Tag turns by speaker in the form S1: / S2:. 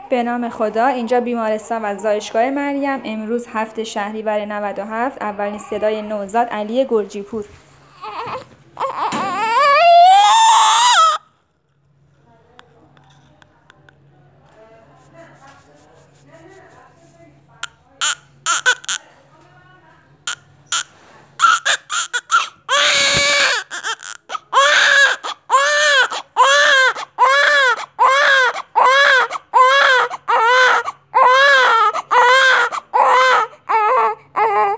S1: به نام خدا. اینجا بیمارستان و زایشگاه مریم. امروز 7 شهریور 97. اولین صدای نوزاد علی گرجی پور.